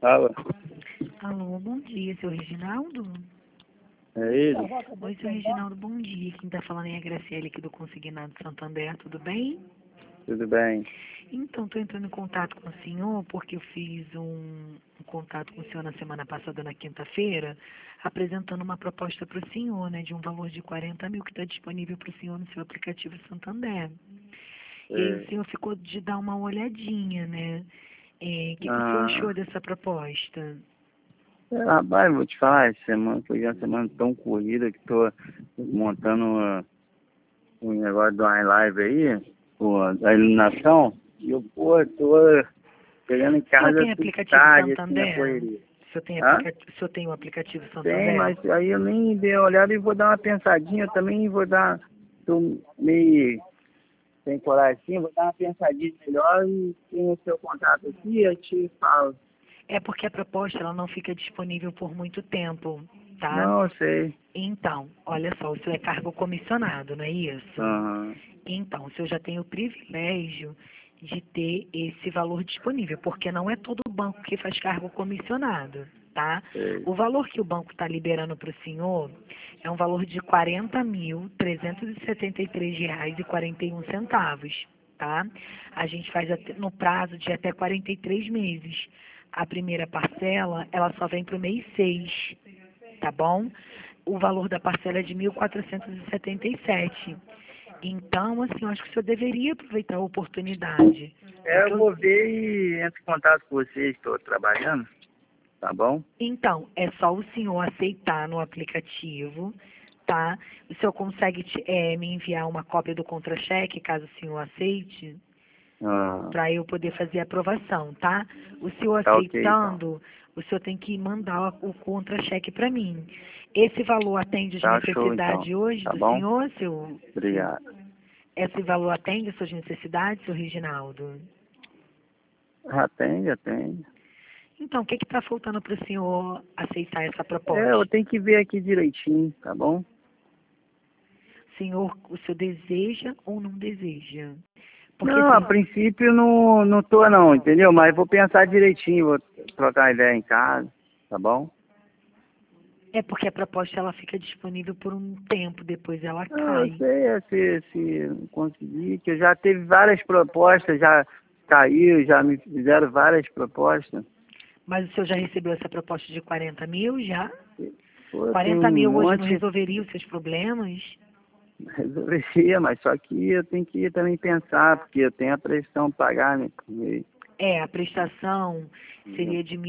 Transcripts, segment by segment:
Fala. Alô, bom dia, seu Reginaldo? É ele? Oi, seu Reginaldo, bom dia. Quem está falando é a Graciele aqui do Consignado Santander, tudo bem? Tudo bem? Então, estou entrando em contato com o senhor porque eu fiz um contato com o senhor na semana passada, na quinta-feira, apresentando uma proposta para o senhor, né, de um valor de 40 mil que está disponível para o senhor no seu aplicativo Santander. E aí o senhor ficou de dar uma olhadinha, né? O que o senhor achou dessa proposta? Rapaz, vou te falar, essa semana foi uma semana tão corrida que tô montando um negócio de uma live aí, pô, da iluminação, e eu, pô, tô chegando em O senhor casa tem tudo aplicativo tarde, assim, na Santander? correria. O senhor tem o aplicativo Tem, Santander? mas aí eu nem dei uma olhada e vou dar uma pensadinha, eu também vou dar, tô meio sem coragem assim, vou dar uma pensadinha melhor e tenho o seu contato aqui, eu te falo. É porque a proposta ela não fica disponível por muito tempo, tá? Não, eu sei. Então, olha só, o senhor é cargo comissionado, não é isso? Aham. Então, o senhor já tem o privilégio de ter esse valor disponível, porque não é todo banco que faz cargo comissionado, tá? Sei. O valor que o banco está liberando para o senhor é um valor de R$ 40.373,41, tá? A gente faz no prazo de até 43 meses. A primeira parcela, ela só vem para o mês 6, tá bom? O valor da parcela é de 1.477. Então, assim, eu acho que o senhor deveria aproveitar a oportunidade. Porque Eu vou ver e entro em contato com vocês, estou trabalhando, tá bom? Então, é só o senhor aceitar no aplicativo, tá? O senhor consegue me enviar uma cópia do contra-cheque, caso o senhor aceite, Ah, para eu poder fazer a aprovação, tá? O senhor tá ok, então. aceitando, o senhor tem que mandar o contra-cheque para mim. Esse valor atende às Tá show, então. necessidades hoje Tá do bom? senhor, Obrigado. esse valor atende às suas necessidades, seu Reginaldo? Já tem. Então, o que está faltando para o senhor aceitar essa Eu proposta? tenho que ver aqui direitinho, tá bom? Senhor, o senhor deseja ou não deseja? Porque Não, a assim, princípio não tô não, entendeu? Mas vou pensar direitinho, vou trocar uma ideia em casa, tá bom? é porque a proposta ela fica disponível por um tempo, depois ela Não, eu cai. sei, se não conseguir, que eu já teve várias propostas, já caiu, já me fizeram várias propostas. Mas o senhor já recebeu essa proposta de 40 mil já? Pô, tem 40 um mil hoje não monte, resolveria os seus problemas? resolveria, mas só que eu tenho que também pensar, porque eu tenho a pressão pagar, né? A prestação seria de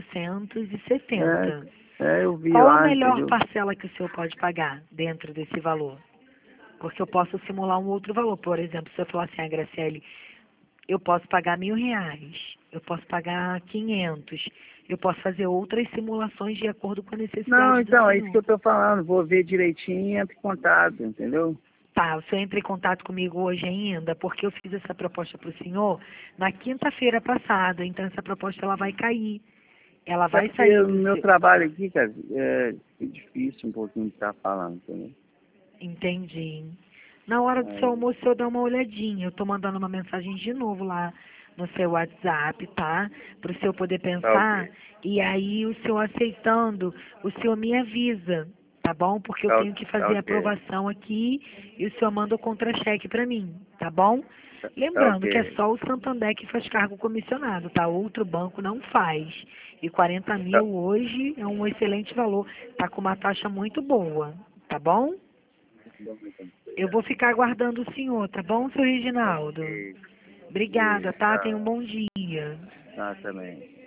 1.470. Eu vi Qual a lá, melhor entendeu? parcela que o senhor pode pagar dentro desse valor? Porque eu posso simular um outro valor. Por exemplo, se eu falar assim, Graciele, eu posso pagar R$ 1.000, eu posso pagar 500, eu posso fazer outras simulações de acordo com a Não, necessidade do então, é isso que senhor. eu tô falando, vou ver direitinho e entro em contato, entendeu? Tá, o senhor entra em contato comigo hoje ainda, porque eu fiz essa proposta para o senhor na quinta-feira passada, então essa proposta ela vai cair. Ela É vai porque sair o do meu seu. trabalho aqui, cara, é difícil um pouquinho de estar falando, entendeu? Entendi. Na hora do seu Aí, almoço, eu dou uma olhadinha. Eu tô mandando uma mensagem de novo lá no seu WhatsApp, tá? Para o senhor poder tá pensar. ok, E aí, o senhor aceitando, o senhor me avisa, tá bom? Porque eu tenho que tá fazer a ok, aprovação aqui e o senhor manda o contra-cheque para mim, tá bom? tá Lembrando que é ok. só o Santander que faz cargo comissionado, tá? Outro banco não faz. E 40 Tá, mil hoje é um excelente valor. Tá com uma taxa muito boa, tá bom? Eu vou ficar aguardando o senhor, tá bom, seu Reginaldo? ok, Obrigada, e tá? Tenha um tchau, bom dia. tá também.